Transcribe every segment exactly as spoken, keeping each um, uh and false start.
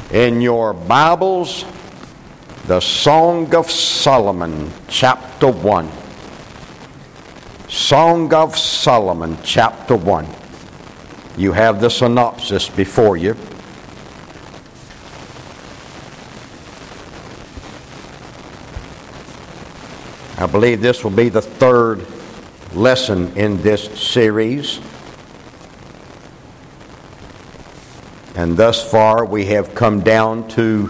in your Bibles the Song of Solomon, chapter one. Song of Solomon, chapter one. You have the synopsis before you. I believe this will be the third lesson in this series. And thus far we have come down to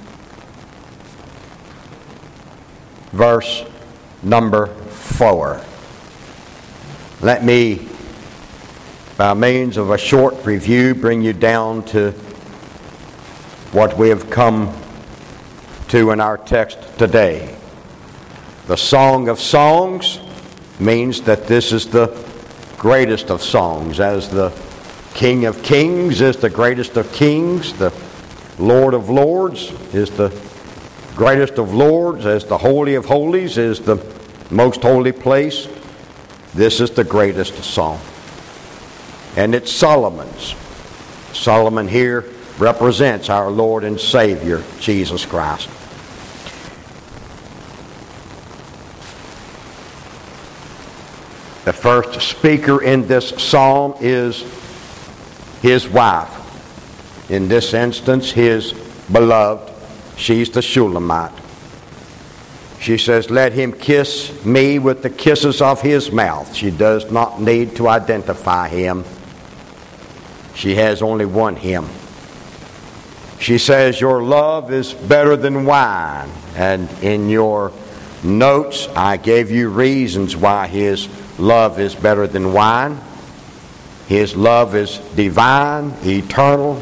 verse number four. Let me, by means of a short review, bring you down to what we have come to in our text today. The Song of Songs means that this is the greatest of songs, as the King of Kings is the greatest of kings, the Lord of Lords is the greatest of lords, as the Holy of Holies is the most holy place. This is the greatest song. And it's Solomon's. Solomon here represents our Lord and Savior, Jesus Christ. The first speaker in this psalm is his wife. In this instance, his beloved. She's the Shulamite. She says, "Let him kiss me with the kisses of his mouth." She does not need to identify him. She has only one him. She says, "Your love is better than wine." And in your notes, I gave you reasons why his love is better than wine. His love is divine, eternal,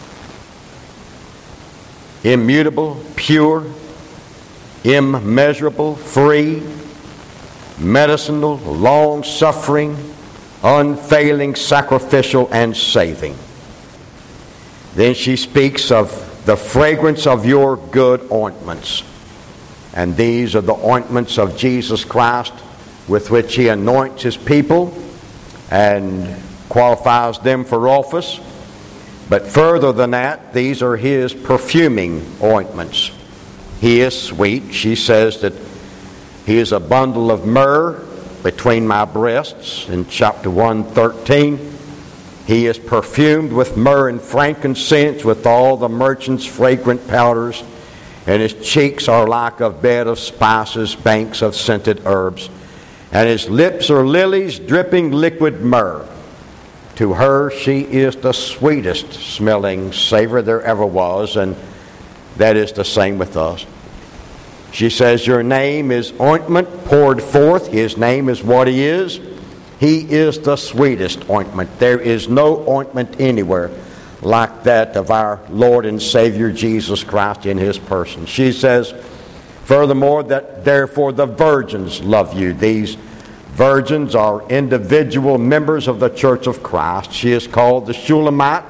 immutable, pure, immeasurable, free, medicinal, long-suffering, unfailing, sacrificial, and saving. Then she speaks of the fragrance of your good ointments. And these are the ointments of Jesus Christ with which he anoints his people and qualifies them for office. But further than that, these are his perfuming ointments. He is sweet. She says that he is a bundle of myrrh between my breasts in chapter one thirteen. He is perfumed with myrrh and frankincense, with all the merchants' fragrant powders, and his cheeks are like a bed of spices, banks of scented herbs, and his lips are lilies dripping liquid myrrh. To her, she is the sweetest smelling savor there ever was, and that is the same with us. She says, "Your name is ointment poured forth." His name is what he is. He is the sweetest ointment. There is no ointment anywhere like that of our Lord and Savior Jesus Christ in his person. She says, furthermore, that therefore the virgins love you. These virgins are individual members of the Church of Christ. She is called the Shulamite,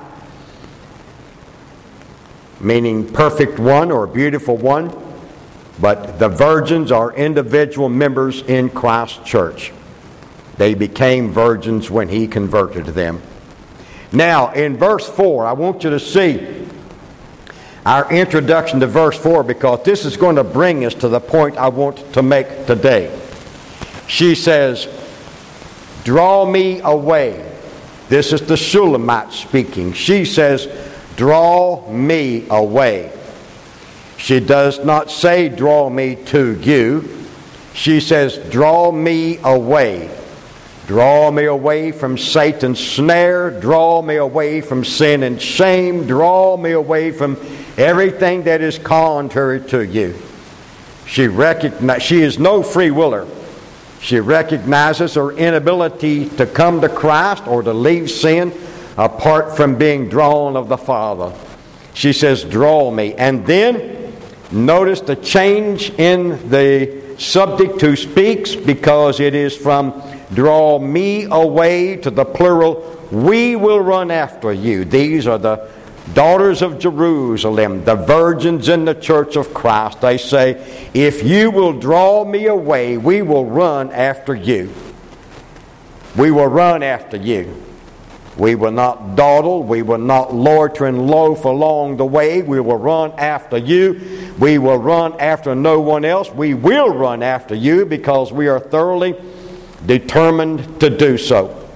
meaning perfect one or beautiful one. But the virgins are individual members in Christ's church. They became virgins when he converted them. Now, in verse four, I want you to see our introduction to verse four, because this is going to bring us to the point I want to make today. She says, "Draw me away." This is the Shulamite speaking. She says, "Draw me away." She does not say, "Draw me to you." She says, "Draw me away." Draw me away from Satan's snare. Draw me away from sin and shame. Draw me away from everything that is contrary to you. She recognize, she is no free willer. She recognizes her inability to come to Christ or to leave sin apart from being drawn of the Father. She says, "Draw me." And then notice the change in the subject who speaks, because it is from "draw me away" to the plural, "we will run after you." These are the daughters of Jerusalem, the virgins in the Church of Christ. They say, "If you will draw me away, we will run after you." We will run after you. We will not dawdle. We will not loiter and loaf along the way. We will run after you. We will run after no one else. We will run after you because we are thoroughly determined to do so.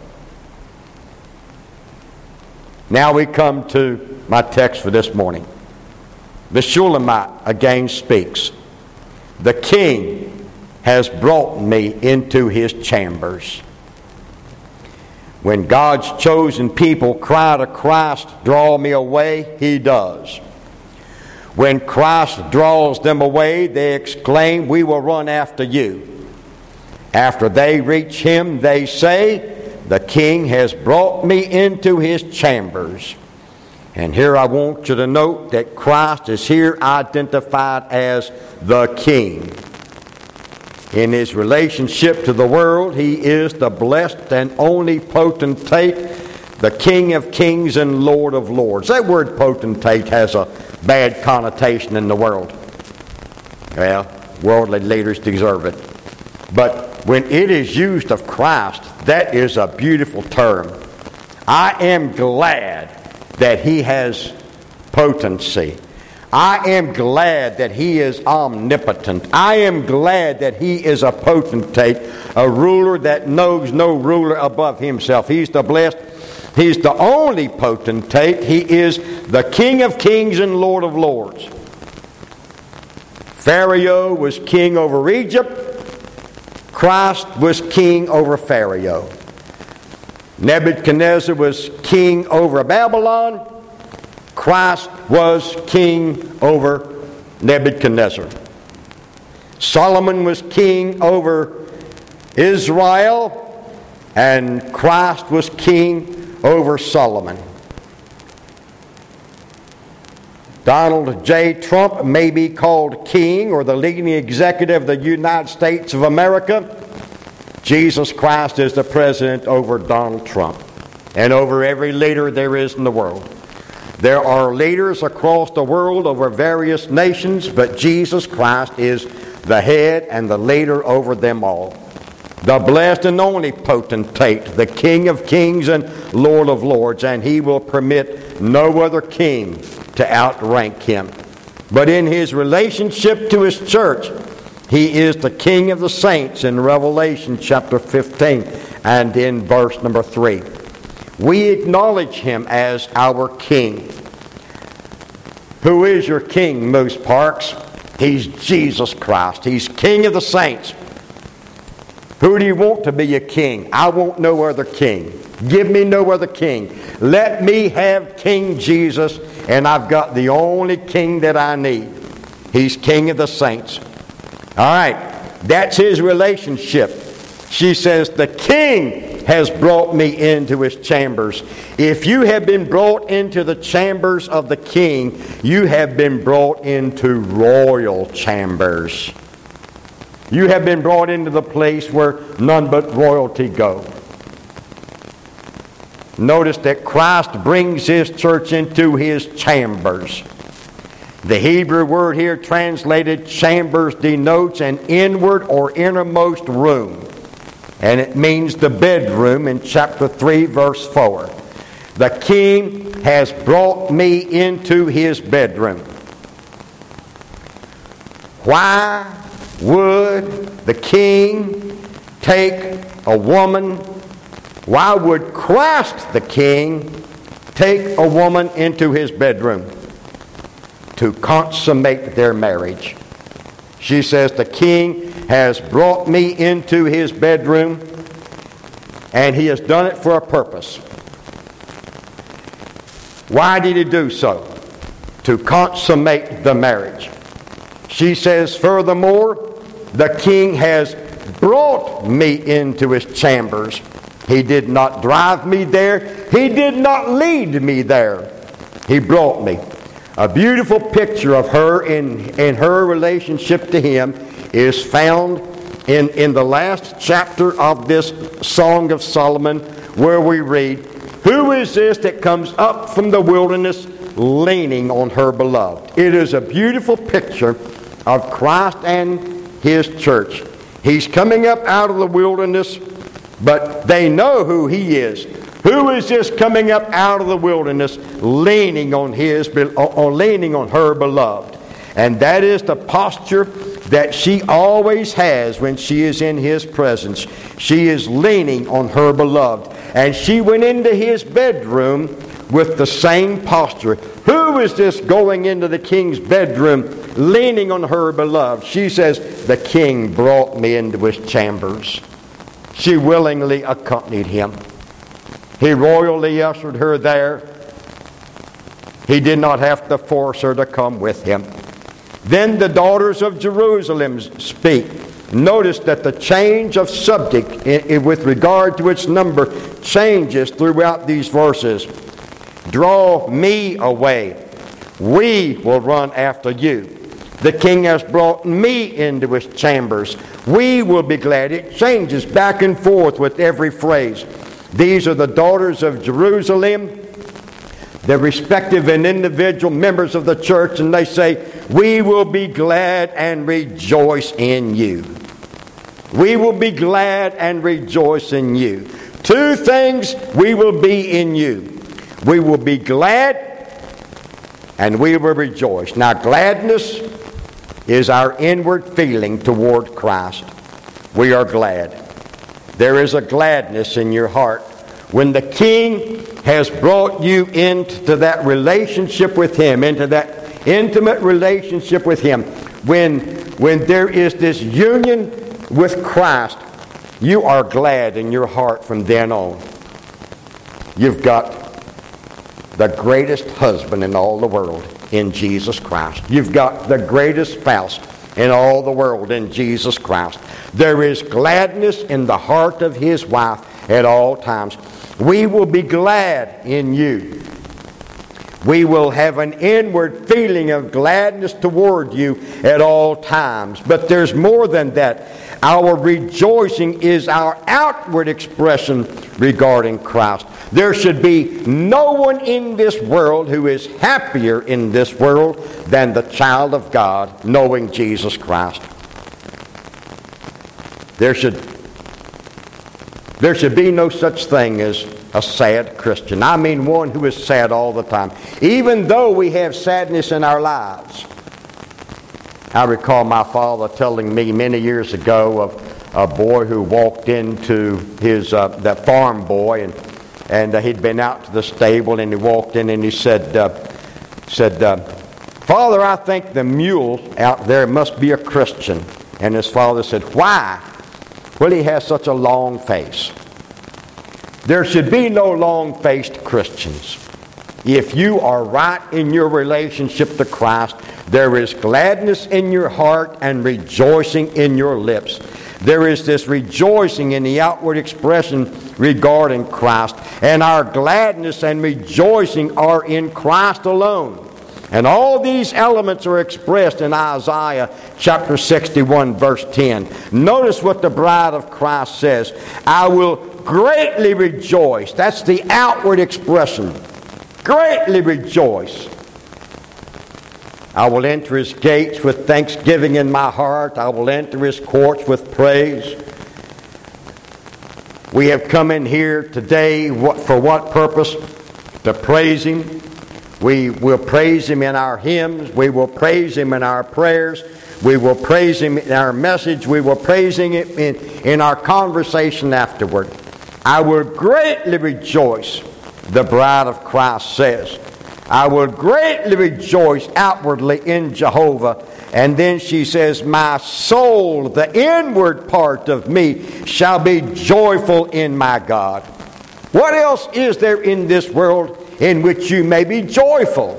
Now we come to my text for this morning. The Shulamite again speaks. The king has brought me into his chambers. When God's chosen people cry to Christ, draw me away, he does. When Christ draws them away, they exclaim, we will run after you. After they reach him, they say, the king has brought me into his chambers. And here I want you to note that Christ is here identified as the king. In his relationship to the world, he is the blessed and only potentate, the King of kings and Lord of lords. That word potentate has a bad connotation in the world. Well, worldly leaders deserve it. But when it is used of Christ, that is a beautiful term. I am glad that he has potency. I am glad that he is omnipotent. I am glad that he is a potentate, a ruler that knows no ruler above himself. He's the blessed. He's the only potentate. He is the King of kings and Lord of lords. Pharaoh was king over Egypt. Christ was king over Pharaoh. Nebuchadnezzar was king over Babylon. Christ was king over Nebuchadnezzar. Solomon was king over Israel, and Christ was king over Solomon. Donald J. Trump may be called king or the leading executive of the United States of America. Jesus Christ is the president over Donald Trump and over every leader there is in the world. There are leaders across the world over various nations, but Jesus Christ is the head and the leader over them all. The blessed and only potentate, the King of kings and Lord of lords, and he will permit no other king to outrank him. But in his relationship to his church, he is the King of the saints in Revelation chapter fifteen and in verse number three. We acknowledge him as our king. Who is your king, Moose Parks? He's Jesus Christ. He's King of the saints. Who do you want to be your king? I want no other king. Give me no other king. Let me have King Jesus, and I've got the only king that I need. He's King of the saints. All right, that's his relationship. She says, the king has brought me into his chambers. If you have been brought into the chambers of the king, you have been brought into royal chambers. You have been brought into the place where none but royalty go. Notice that Christ brings his church into his chambers. The Hebrew word here translated chambers denotes an inward or innermost room. And it means the bedroom in chapter three, verse four. The king has brought me into his bedroom. Why would the king take a woman? Why would Christ the king take a woman into his bedroom? To consummate their marriage. She says, the king has brought me into his bedroom, and he has done it for a purpose. Why did he do so? To consummate the marriage. She says, furthermore, the king has brought me into his chambers. He did not drive me there. He did not lead me there. He brought me. A beautiful picture of her in, in her relationship to him is found in, in the last chapter of this Song of Solomon, where we read, who is this that comes up from the wilderness leaning on her beloved? It is a beautiful picture of Christ and his church. He's coming up out of the wilderness, but they know who he is. Who is this coming up out of the wilderness, leaning on his, or leaning on her beloved? And that is the posture that she always has when she is in his presence. She is leaning on her beloved. And she went into his bedroom with the same posture. Who is this going into the king's bedroom, leaning on her beloved? She says, the king brought me into his chambers. She willingly accompanied him. He royally ushered her there. He did not have to force her to come with him. Then the daughters of Jerusalem speak. Notice that the change of subject in, in, with regard to its number changes throughout these verses. Draw me away. We will run after you. The king has brought me into his chambers. We will be glad. It changes back and forth with every phrase. These are the daughters of Jerusalem, the respective and individual members of the church, and they say, we will be glad and rejoice in you. We will be glad and rejoice in you. Two things we will be in you. We will be glad and we will rejoice. Now, gladness is our inward feeling toward Christ. We are glad. There is a gladness in your heart. When the King has brought you into that relationship with him, into that intimate relationship with him, when, when there is this union with Christ, you are glad in your heart from then on. You've got the greatest husband in all the world in Jesus Christ. You've got the greatest spouse in all the world in Jesus Christ. There is gladness in the heart of his wife at all times. We will be glad in you. We will have an inward feeling of gladness toward you at all times. But there's more than that. Our rejoicing is our outward expression regarding Christ. There should be no one in this world who is happier in this world than the child of God knowing Jesus Christ. There should, there should be no such thing as a sad Christian. I mean one who is sad all the time. Even though we have sadness in our lives. I recall my father telling me many years ago of a boy who walked into his, uh, the farm boy, and And uh, he'd been out to the stable, and he walked in and he said, uh, said, uh, Father, I think the mule out there must be a Christian. And his father said, why? Well, he has such a long face. There should be no long-faced Christians. If you are right in your relationship to Christ, there is gladness in your heart and rejoicing in your lips. There is this rejoicing in the outward expression regarding Christ. And our gladness and rejoicing are in Christ alone. And all these elements are expressed in Isaiah chapter sixty-one, verse ten. Notice what the bride of Christ says. I will greatly rejoice. That's the outward expression. Greatly rejoice. I will enter his gates with thanksgiving in my heart. I will enter his courts with praise. We have come in here today for what purpose? To praise him. We will praise him in our hymns. We will praise him in our prayers. We will praise him in our message. We will praise him in, in our conversation afterward. I will greatly rejoice, the bride of Christ says. I will greatly rejoice outwardly in Jehovah. And then she says, my soul, the inward part of me, shall be joyful in my God. What else is there in this world in which you may be joyful?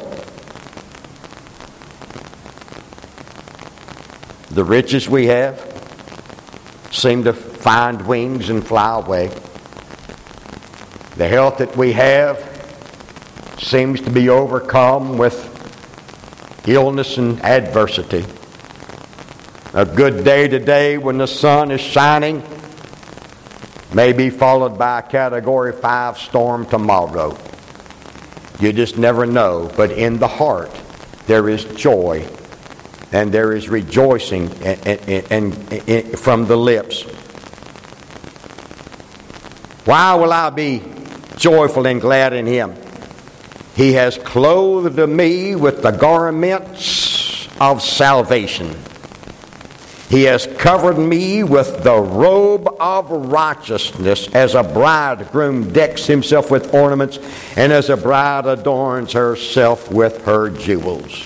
The riches we have seem to find wings and fly away. The health that we have seems to be overcome with illness and adversity. A good day today when the sun is shining may be followed by a category five storm tomorrow. You just never know. But in the heart there is joy and there is rejoicing and, and, and, and from the lips. Why will I be joyful and glad in Him. He has clothed me with the garments of salvation. He has covered me with the robe of righteousness, as a bridegroom decks himself with ornaments, and as a bride adorns herself with her jewels.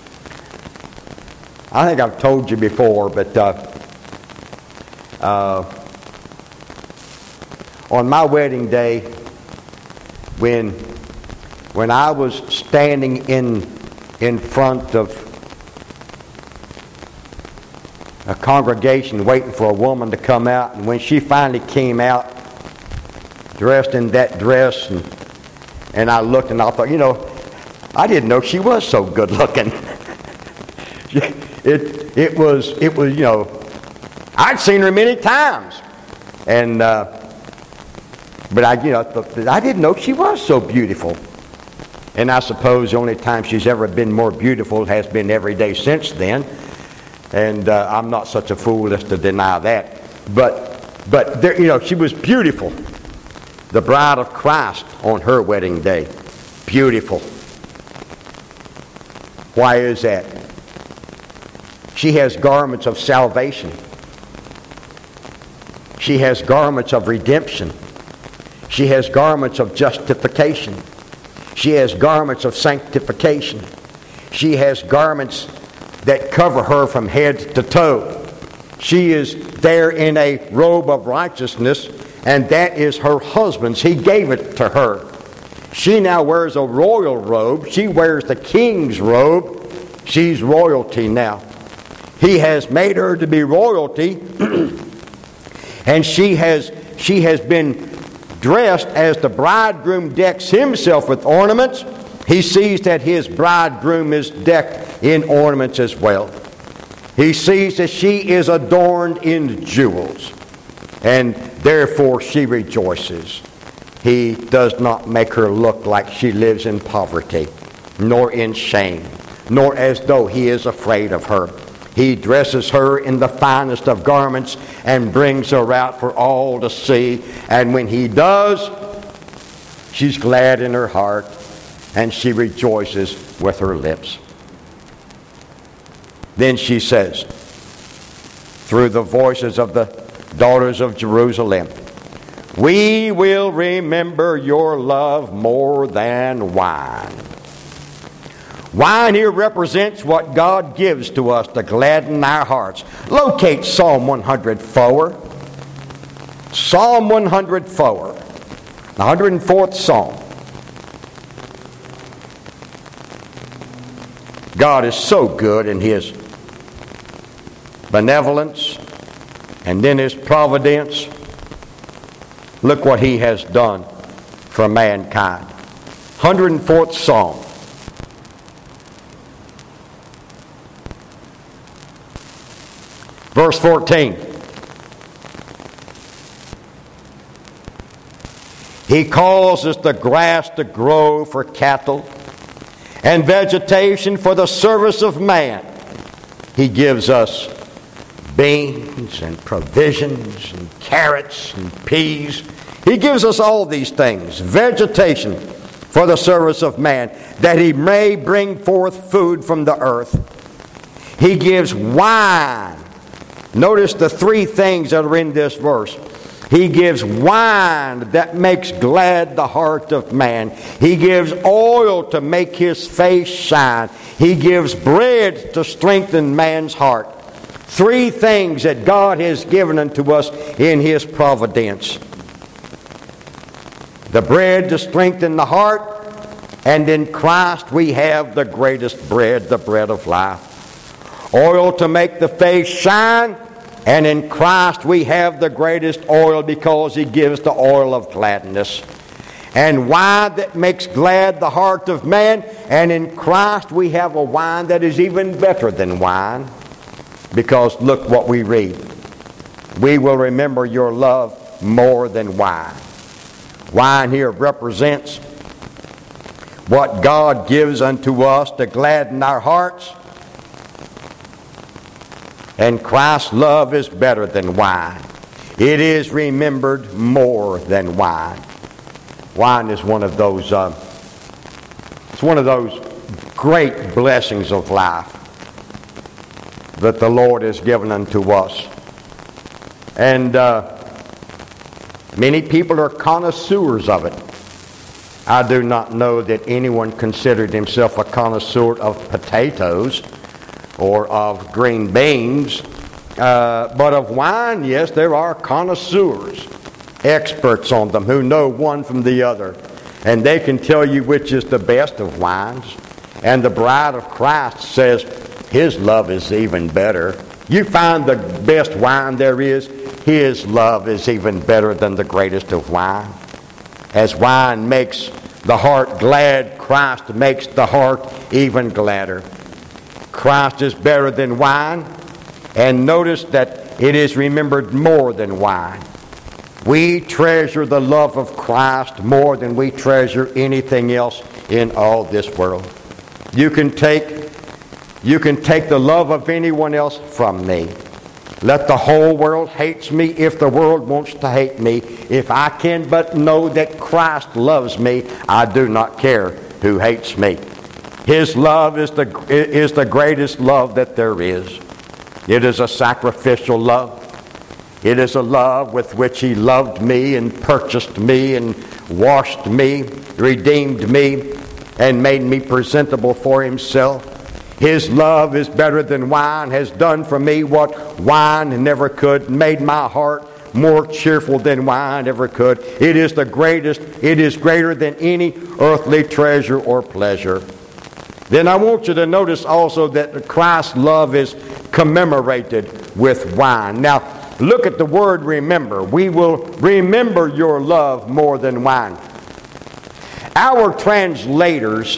I think I've told you before, but uh, uh, on my wedding day, when when I was standing in in front of a congregation waiting for a woman to come out, and when she finally came out dressed in that dress, and and I looked and I thought, you know, I didn't know she was so good looking. it it was it was you know, I'd seen her many times, and uh, but I you know th- I didn't know she was so beautiful. And I suppose the only time she's ever been more beautiful has been every day since then. And uh, I'm not such a fool as to deny that. But, but there, you know, she was beautiful. The bride of Christ on her wedding day. Beautiful. Why is that? She has garments of salvation. She has garments of redemption. She has garments of justification. She has garments of sanctification. She has garments that cover her from head to toe. She is there in a robe of righteousness, and that is her husband's. He gave it to her. She now wears a royal robe. She wears the king's robe. She's royalty now. He has made her to be royalty, and she has she has been dressed as the bridegroom decks himself with ornaments. He sees that his bridegroom is decked in ornaments as well. He sees that she is adorned in jewels, and therefore she rejoices. He does not make her look like she lives in poverty, nor in shame, nor as though he is afraid of her. He dresses her in the finest of garments and brings her out for all to see. And when he does, she's glad in her heart, and she rejoices with her lips. Then she says, through the voices of the daughters of Jerusalem, "We will remember your love more than wine." Wine here represents what God gives to us to gladden our hearts. Locate Psalm one hundred four. Psalm one hundred four. The one hundred fourth Psalm. God is so good in His benevolence and in His providence. Look what He has done for mankind. one hundred fourth Psalm. Verse fourteen. He causes the grass to grow for cattle and vegetation for the service of man. He gives us beans and provisions and carrots and peas. He gives us all these things, vegetation for the service of man, that he may bring forth food from the earth. He gives wine. Notice the three things that are in this verse. He gives wine that makes glad the heart of man. He gives oil to make his face shine. He gives bread to strengthen man's heart. Three things that God has given unto us in His providence. The bread to strengthen the heart, and in Christ we have the greatest bread, the bread of life. Oil to make the face shine, and in Christ we have the greatest oil because He gives the oil of gladness. And wine that makes glad the heart of man, and in Christ we have a wine that is even better than wine. Because look what we read. We will remember your love more than wine. Wine here represents what God gives unto us to gladden our hearts. And Christ's love is better than wine. It is remembered more than wine. Wine is one of those, uh, it's one of those great blessings of life that the Lord has given unto us. And uh, many people are connoisseurs of it. I do not know that anyone considered himself a connoisseur of potatoes or of green beans. Uh, but of wine, yes, there are connoisseurs, experts on them who know one from the other. And they can tell you which is the best of wines. And the bride of Christ says his love is even better. You find the best wine there is, his love is even better than the greatest of wine. As wine makes the heart glad, Christ makes the heart even gladder. Christ is better than wine, and notice that it is remembered more than wine. We treasure the love of Christ more than we treasure anything else in all this world. You can take, you can take the love of anyone else from me. Let the whole world hate me if the world wants to hate me. If I can but know that Christ loves me, I do not care who hates me. His love is the, is the greatest love that there is. It is a sacrificial love. It is a love with which He loved me and purchased me and washed me, redeemed me, and made me presentable for Himself. His love is better than wine, has done for me what wine never could, made my heart more cheerful than wine ever could. It is the greatest, it is greater than any earthly treasure or pleasure. Then I want you to notice also that Christ's love is commemorated with wine. Now, look at the word remember. We will remember your love more than wine. Our translators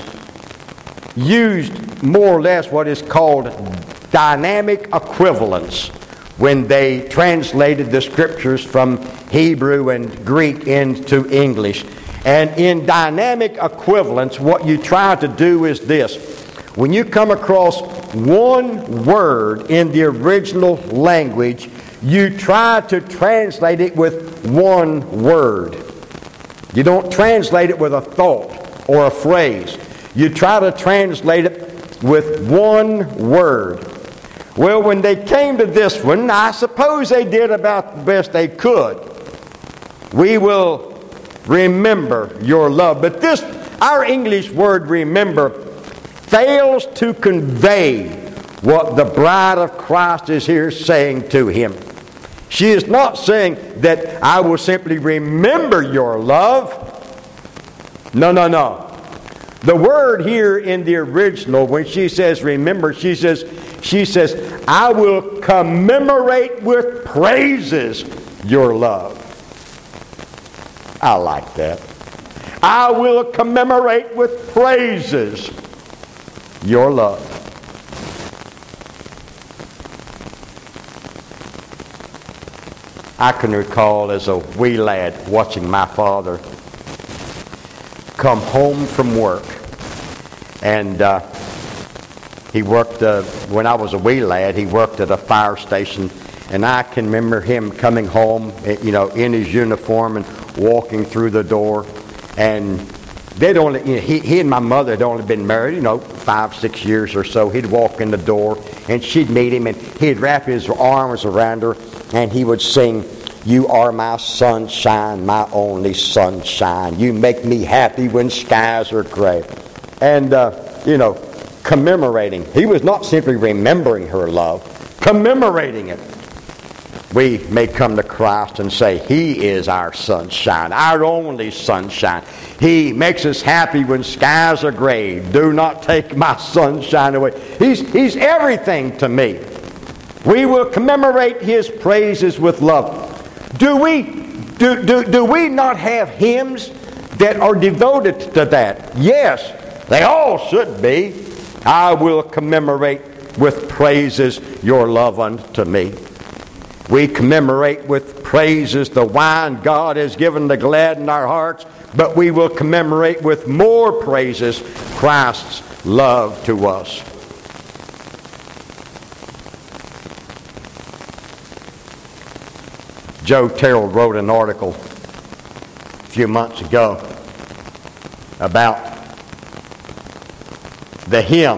used more or less what is called dynamic equivalence when they translated the scriptures from Hebrew and Greek into English. And in dynamic equivalence, what you try to do is this. When you come across one word in the original language, you try to translate it with one word. You don't translate it with a thought or a phrase. You try to translate it with one word. Well, when they came to this one, I suppose they did about the best they could. We will remember your love. But this, our English word remember, fails to convey what the bride of Christ is here saying to him. She is not saying that I will simply remember your love. No, no, no. The word here in the original, when she says remember, she says, she says, I will commemorate with praises your love. I like that. I will commemorate with praises your love. I can recall as a wee lad watching my father come home from work. And uh, he worked, uh, when I was a wee lad, he worked at a fire station. And I can remember him coming home, you know, in his uniform and walking through the door. And they'd only, you know, he, he and my mother had only been married, you know, five, six years or so. He'd walk in the door and she'd meet him and he'd wrap his arms around her and he would sing, you are my sunshine, my only sunshine. You make me happy when skies are gray. And, uh, you know, commemorating. He was not simply remembering her love, commemorating it. We may come to Christ and say, He is our sunshine, our only sunshine. He makes us happy when skies are gray. Do not take my sunshine away. He's, he's everything to me. We will commemorate His praises with love. Do we, do, do, do we not have hymns that are devoted to that? Yes, they all should be. I will commemorate with praises your love unto me. We commemorate with praises the wine God has given to gladden our hearts, but we will commemorate with more praises Christ's love to us. Joe Terrell wrote an article a few months ago about the hymn,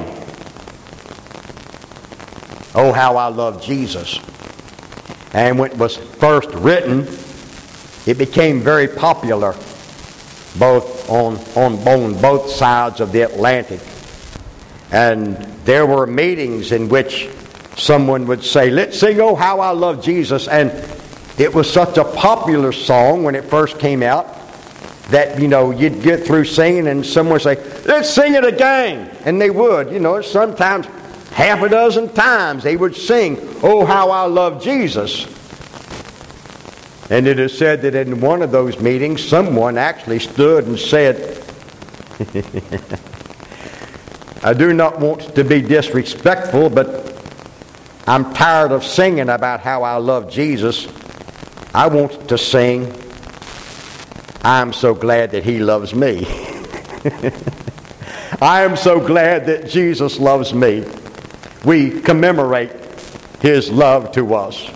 "Oh, How I Love Jesus." And when it was first written, it became very popular both on, on, on both sides of the Atlantic. And there were meetings in which someone would say, "Let's sing, Oh, How I Love Jesus." And it was such a popular song when it first came out that, you know, you'd get through singing and someone would say, "Let's sing it again." And they would, you know, sometimes half a dozen times they would sing, "Oh, How I Love Jesus." And it is said that in one of those meetings, someone actually stood and said, "I do not want to be disrespectful, but I'm tired of singing about how I love Jesus. I want to sing, I'm so glad that He loves me." I am so glad that Jesus loves me. We commemorate His love to us.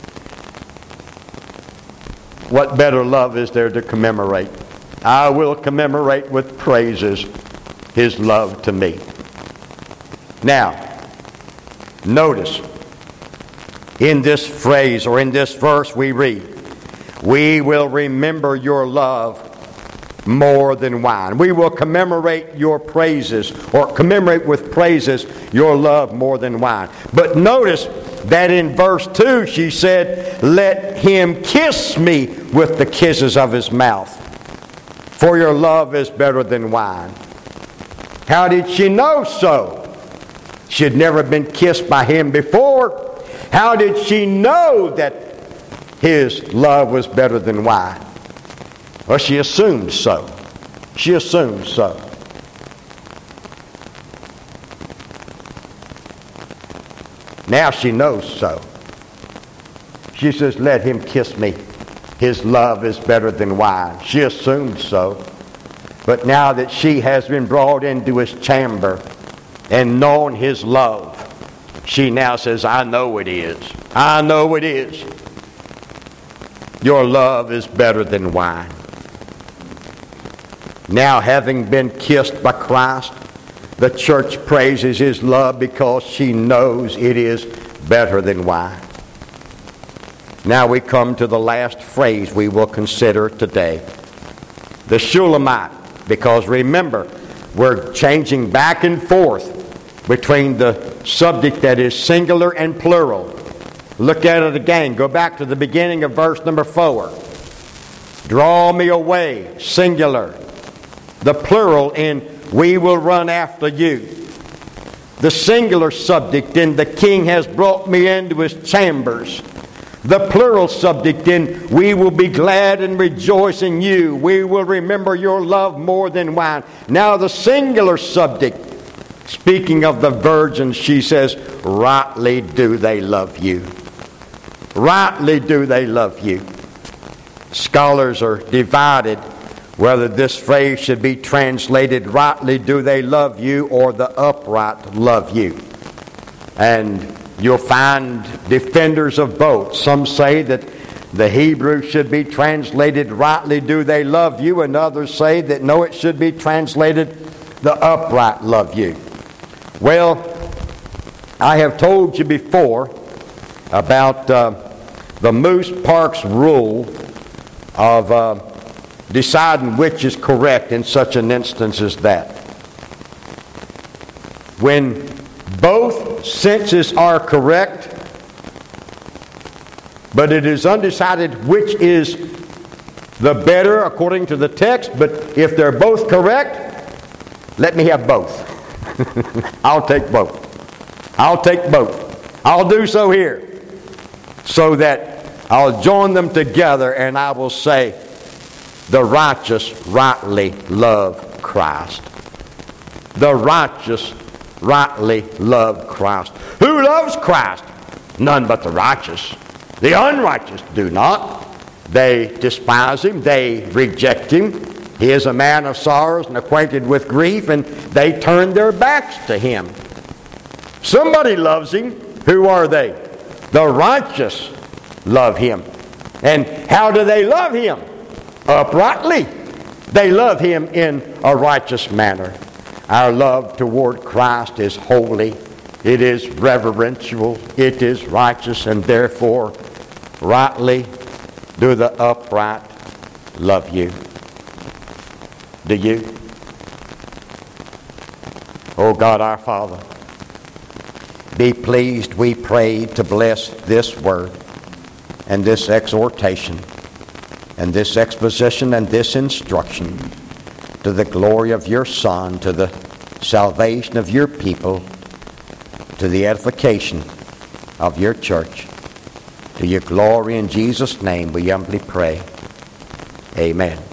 What better love is there to commemorate? I will commemorate with praises His love to me. Now, notice, in this phrase or in this verse we read, "We will remember your love more than wine." We will commemorate your praises, or commemorate with praises your love more than wine. But notice that in verse two she said, "Let him kiss me with the kisses of his mouth, for your love is better than wine." How did she know so? She had never been kissed by him before. How did she know that his love was better than wine? Well, she assumed so. She assumed so. Now she knows so. She says, "Let him kiss me. His love is better than wine." She assumed so. But now that she has been brought into his chamber and known his love, she now says, "I know it is. I know it is. Your love is better than wine." Now, having been kissed by Christ, the church praises His love because she knows it is better than wine. Now we come to the last phrase we will consider today. The Shulamite. Because remember, we're changing back and forth between the subject that is singular and plural. Look at it again. Go back to the beginning of verse number four. "Draw me away," singular. The plural in "we will run after you." The singular subject in "the king has brought me into his chambers." The plural subject in "we will be glad and rejoice in you." We will remember your love more than wine. Now the singular subject, speaking of the virgins, she says, "Rightly do they love you." Rightly do they love you. Scholars are divided whether this phrase should be translated, "Rightly do they love you," or "the upright love you." And you'll find defenders of both. Some say that the Hebrew should be translated, "Rightly do they love you," and others say that no, it should be translated, "the upright love you." Well, I have told you before about uh, the Moose Parks rule of uh, deciding which is correct in such an instance as that. When both senses are correct, but it is undecided which is the better according to the text, but if they're both correct, let me have both. I'll take both. I'll take both. I'll do so here, so that I'll join them together and I will say, the righteous rightly love Christ. The righteous rightly love Christ. Who loves Christ? None but the righteous. The unrighteous do not. They despise Him. They reject Him. He is a man of sorrows and acquainted with grief, and they turn their backs to Him. Somebody loves Him. Who are they? The righteous love Him. And how do they love Him? Uprightly. They love Him in a righteous manner. Our love toward Christ is holy. It is reverential. It is righteous, and therefore rightly do the upright love you. Do you? Oh God, our Father, be pleased, we pray, to bless this word and this exhortation and this exposition and this instruction to the glory of your Son, to the salvation of your people, to the edification of your church. To your glory in Jesus' name we humbly pray. Amen.